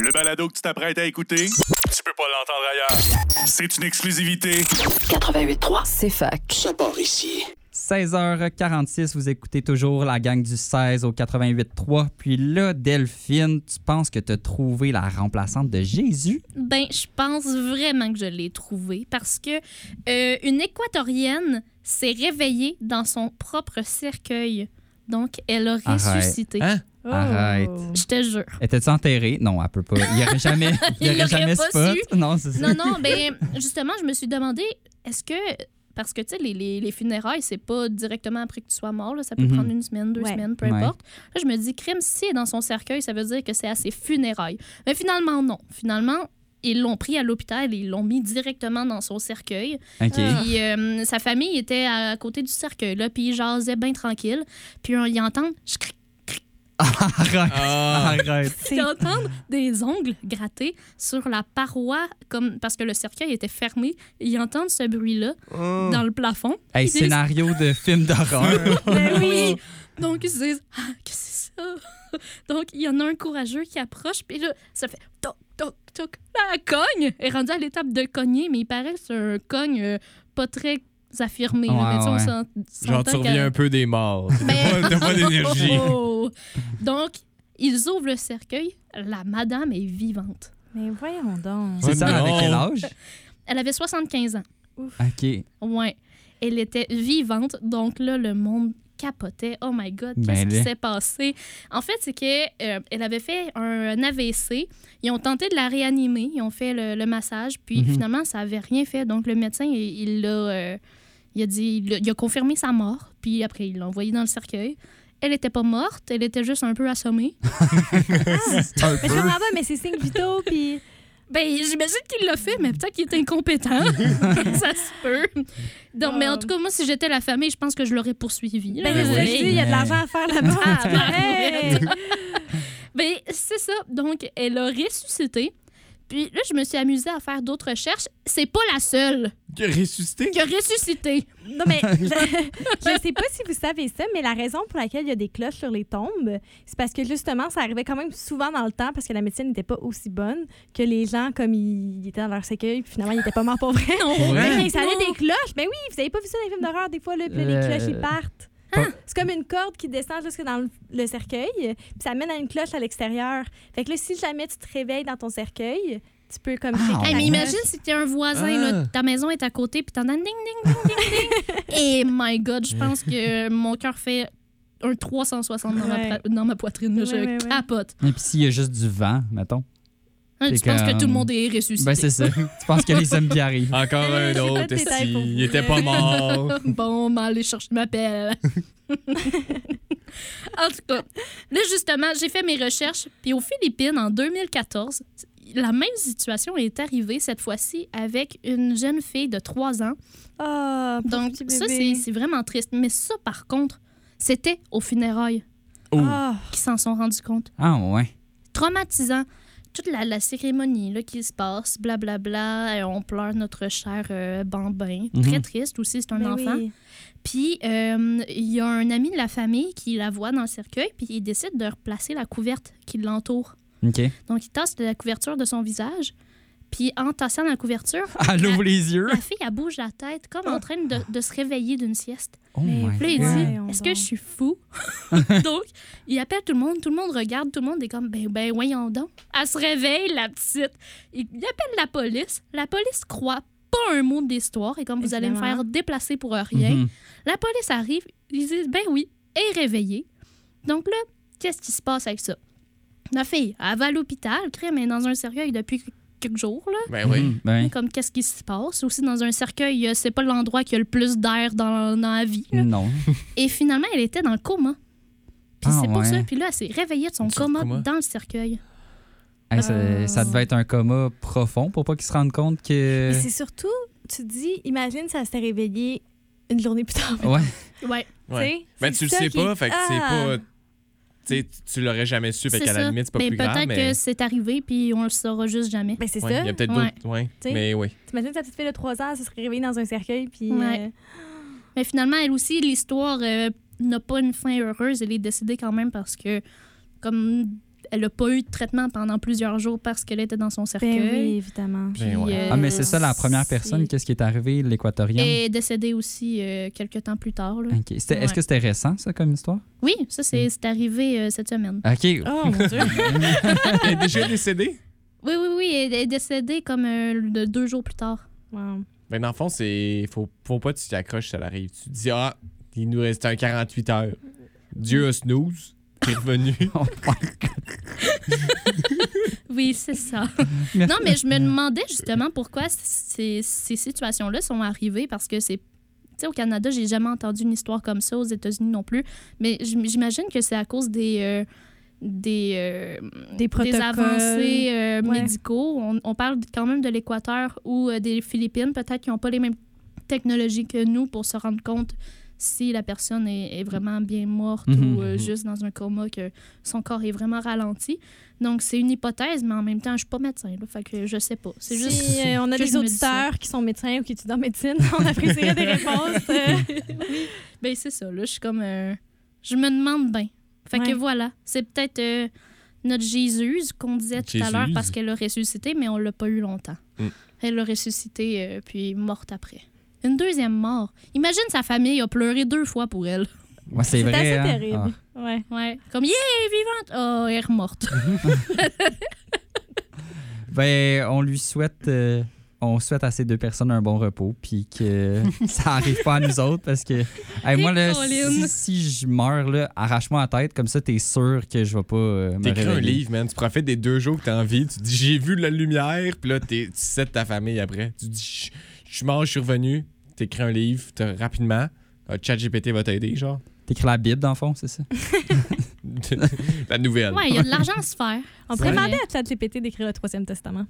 Le balado que tu t'apprêtes à écouter, tu peux pas l'entendre ailleurs. C'est une exclusivité. 88.3, c'est fac. Ça part ici. 16h46, vous écoutez toujours la gang du 16 au 88.3. Puis là, Delphine, tu penses que tu as trouvé la remplaçante de Jésus? Ben, je pense vraiment que je l'ai trouvée parce que une équatorienne s'est réveillée dans son propre cercueil. Donc, elle a ressuscité. Hein? Oh. Arrête. Je te jure. Était-tu enterrée? Non, elle peut pas. Il n'y aurait jamais, Il l'aurait jamais pas spot. su. Non, c'est ça. Non, ben, justement, je me suis demandé, est-ce que... Parce que, tu sais, les funérailles, c'est pas directement après que tu sois mort. Là. Ça peut prendre une semaine, 2 semaines, peu importe. Là, je me dis, crime, si elle est dans son cercueil, ça veut dire que c'est à ses funérailles. Mais finalement, non. Finalement, ils l'ont pris à l'hôpital et ils l'ont mis directement dans son cercueil. OK. Puis sa famille était à côté du cercueil, là, puis ils jasaient bien tranquille. Puis ils entendent... Arrête. Ils entendent des ongles grattés sur la paroi, comme parce que le cercueil était fermé. Ils entendent ce bruit-là dans le plafond. Hey, scénario de film d'horreur. Ben oui! Donc, ils se disent « Ah, qu'est-ce que c'est ça? » Donc, il y en a un courageux qui approche, puis là, ça fait « toc, toc, toc ». Là, elle cogne. Elle est rendue à l'étape de cogner, mais il paraît que c'est un cogne pas très affirmé. Ouais, là, mais ouais. Genre, tu reviens un peu des morts. T'as pas d'énergie. Oh. Donc, ils ouvrent le cercueil. La madame est vivante. Mais voyons donc. C'est ça, non. avec quel âge? Elle avait 75 ans. OK. Ouais. Elle était vivante. Donc là, le monde capotait. Oh my God, qu'est-ce Ben qui là. s'est passé? En fait, c'est qu'elle avait fait un AVC. Ils ont tenté de la réanimer. Ils ont fait le massage. Puis finalement, ça n'avait rien fait. Donc le médecin, il a confirmé sa mort. Puis après, il l'a envoyée dans le cercueil. Elle n'était pas morte. Elle était juste un peu assommée. Mais je comprends pas, mais c'est signe vitaux, puis... Ben, j'imagine qu'il l'a fait, mais peut-être qu'il est incompétent. Ça se peut. Donc, mais en tout cas, moi, si j'étais la famille, je pense que je l'aurais poursuivi. Ben, c'est ça, je dis, il y a de l'argent à faire là-bas. Ah, hey! Ben, c'est ça. Donc, elle a ressuscité. Puis là, je me suis amusée à faire d'autres recherches. C'est pas la seule Qui a ressuscité? qui a ressuscité. Non, mais je sais pas si vous savez ça, mais la raison pour laquelle il y a des cloches sur les tombes, c'est parce que justement, ça arrivait quand même souvent dans le temps parce que la médecine n'était pas aussi bonne que les gens, comme ils étaient dans leur cercueil, puis finalement, ils n'étaient pas morts pour vrai. Ouais. Mais ça allait des cloches. Ben oui, vous avez pas vu ça dans les films d'horreur, des fois, là, puis là, les cloches, ils partent. C'est comme une corde qui descend jusque dans le cercueil, puis ça mène à une cloche à l'extérieur. Fait que là, si jamais tu te réveilles dans ton cercueil, tu peux comme checker Hey, la mais cloche. imagine si t'es un voisin, là, ta maison est à côté, puis t'entends ding, ding, ding, ding, ding. Et my God, je pense que mon cœur fait un 360 dans ma poitrine. Là, je capote. Et puis s'il y a juste du vent, mettons. Hein, tu C'est penses que comme- tout le monde est ressuscité. Ben, c'est ça. Tu penses que les zombies arrivent. Encore un autre, T'es taille pour il vous. était pas mort. Bon, on va aller chercher ma pelle. En tout cas, là, justement, j'ai fait mes recherches. Puis aux Philippines, en 2014, la même situation est arrivée, cette fois-ci, avec une jeune fille de 3 ans. Ah, Donc, pauvre petit ça, bébé. c'est vraiment triste. Mais ça, par contre, c'était aux funérailles Ah, qu'ils s'en sont rendus compte. Ah, ouais. Traumatisant. Toute la cérémonie là, qui se passe, blablabla, on pleure notre cher bambin. Très triste aussi, c'est un ben enfant. oui. Puis, il y a un ami de la famille qui la voit dans le cercueil, puis il décide de replacer la couverte qui l'entoure. OK. Donc, il tasse de la couverture de son visage, puis en tassant la couverture, Elle ouvre les yeux. la fille, elle bouge la tête comme en train de se réveiller d'une sieste. Oh Mais my Puis là, il God. dit, Voyons est-ce que donc. je suis fou? Donc, il appelle tout le monde regarde, tout le monde est comme, ben voyons donc. Elle se réveille, la petite. Il appelle la police. La police croit pas un mot de l'histoire et comme vous allez me Évidemment. faire déplacer pour rien. Mhm. La police arrive, ils disent, ben oui, elle est réveillée. Donc là, qu'est-ce qui se passe avec ça? La fille, elle va à l'hôpital, crème, elle est dans un cercueil depuis quelques jours, là. Ben oui. Mhm. Ben, Comme qu'est-ce qui se passe? Aussi, dans un cercueil, c'est pas l'endroit qui a le plus d'air dans la vie. là. non. Et finalement, elle était dans le coma. Puis Ah, c'est pour ouais. ça. Puis là, elle s'est réveillée de son Sur coma, coma. dans le cercueil. Hey, ça devait être un coma profond pour pas qu'ils se rendent compte que... Mais c'est surtout, tu te dis, imagine ça s'est réveillé une journée plus tard. Ouais. Ouais, Ouais. Tu sais, Ben, tu le c'est ça sais qui pas, est- fait que c'est pas. Tu sais, tu l'aurais jamais su, fait c'est qu'à la ça. limite, c'est pas Mais plus grave. peut-être Mais que c'est arrivé, puis on le saura juste jamais. Ben, c'est ouais, ça. il y a peut-être Ouais. d'autres. Ouais. Tu sais. Mais oui. T'imagines ta petite fille de 3 ans, elle se serait réveillée dans un cercueil, puis... Ouais. Mais finalement, elle aussi, l'histoire n'a pas une fin heureuse. Elle est décédée quand même parce que, comme elle a pas eu de traitement pendant plusieurs jours parce qu'elle était dans son cercueil. Ben oui, évidemment. Puis, mais c'est ça, la première personne, qu'est-ce qui est arrivé, l'équatorienne? Elle est décédée aussi quelques temps plus tard. Là. Okay. Est-ce que c'était récent, ça, comme histoire? Oui, ça, c'est arrivé cette semaine. OK. Oh, mon Dieu. Elle est déjà décédée? Oui, elle est décédée comme 2 jours plus tard. Wow. Ben, dans le fond, faut pas que tu t'accroches, ça arrive. Tu te dis, il nous reste un 48 heures. Dieu a snooze, t'es revenu. Oh my God. Oui, c'est ça. Non, mais je me demandais justement pourquoi ces situations-là sont arrivées parce que c'est. Tu sais, au Canada, j'ai jamais entendu une histoire comme ça, aux États-Unis non plus. Mais j'imagine que c'est à cause des protocoles. Des avancées médicaux. On parle quand même de l'Équateur ou des Philippines, peut-être qu'ils n'ont pas les mêmes technologies que nous pour se rendre compte si la personne est vraiment bien morte ou juste dans un coma, que son corps est vraiment ralenti. Donc, c'est une hypothèse, mais en même temps, je ne suis pas médecin, là, fait que je sais pas. C'est juste on a des auditeurs qui sont médecins ou qui étudient en médecine, on apprécierait des réponses. Oui, ben c'est ça. Là, je suis comme... je me demande bien. Fait que voilà, c'est peut-être notre Jésus qu'on disait tout à l'heure parce qu'elle a ressuscité, mais on l'a pas eu longtemps. Elle a ressuscité puis morte après. Une deuxième mort. Imagine sa famille a pleuré 2 fois pour elle. Ouais, c'est vrai. assez hein? terrible. Ouais. Comme, yeah, elle est vivante. Oh, elle est morte. Ben, on lui souhaite... on souhaite à ces 2 personnes un bon repos, puis que ça arrive pas à nous autres, parce que moi, là, si je meurs, là, arrache-moi la tête, comme ça, t'es sûr que je vais pas me T'écris réveiller. un livre, man. Tu profites des 2 jours que t'as envie. Tu dis, j'ai vu la lumière, puis là, tu sais de ta famille après. Tu dis, je suis mort, je suis revenu. T'écris un livre rapidement. ChatGPT va t'aider, genre. T'écris la Bible, dans le fond, c'est ça? La nouvelle. Ouais, il y a de l'argent à se faire. On pourrait demander à ChatGPT d'écrire le 3e testament.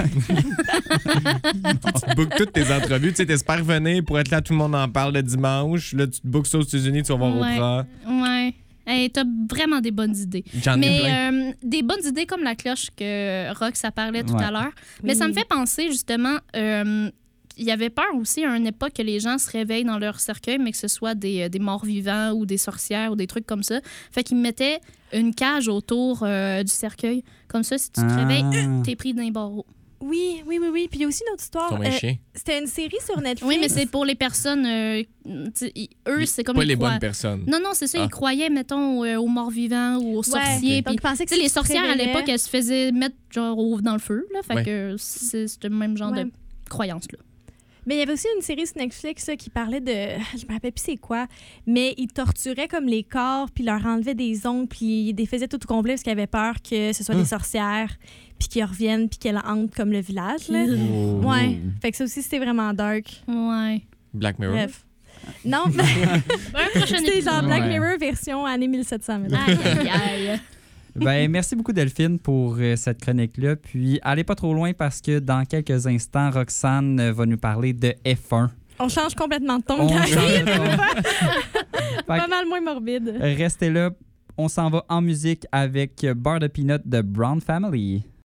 Tu te bookes toutes tes entrevues. Tu sais, t'espères venir pour être là, tout le monde en parle le dimanche. Là, tu te bookes ça aux États-Unis, tu vas voir Oprah. Ouais. Hey, t'as vraiment des bonnes idées. J'en ai plein. Des bonnes idées comme la cloche que Rox a parlé tout à l'heure. Mais ça me fait penser, justement... il y avait peur aussi à une époque que les gens se réveillent dans leur cercueil, mais que ce soit des morts vivants ou des sorcières ou des trucs comme ça. Fait qu'ils mettaient une cage autour du cercueil. Comme ça, si tu te réveilles, t'es pris d'un barreau. Oui. Puis il y a aussi une autre histoire. C'était une série sur Netflix. Oui, mais c'est pour les personnes... eux, c'est comme... Pas les bonnes personnes. Non, c'est ça. Ils croyaient, mettons, aux morts vivants ou aux sorciers. Donc, ils pensaient que les sorcières, à l'époque, elles se faisaient mettre genre dans le feu. Là, fait que c'est le même genre de croyance-là. Mais il y avait aussi une série sur Netflix qui parlait de... Je me rappelle plus c'est quoi, mais ils torturaient comme les corps, puis leur enlevaient des ongles, puis ils les faisaient tout au complet parce qu'ils avaient peur que ce soit des sorcières, puis qu'ils reviennent, puis qu'elles hantent comme le village. Là. Ouais. Fait que ça aussi, c'était vraiment dark. Ouais. Black Mirror. Bref. Non, c'était genre Black Mirror version année 1700. Aïe. Ben, merci beaucoup, Delphine, pour cette chronique-là. Puis, allez pas trop loin parce que dans quelques instants, Roxane va nous parler de F1. On change complètement de ton, On change de ton. Pas mal moins morbide. Restez là. On s'en va en musique avec Bar de Peanut de Brown Family.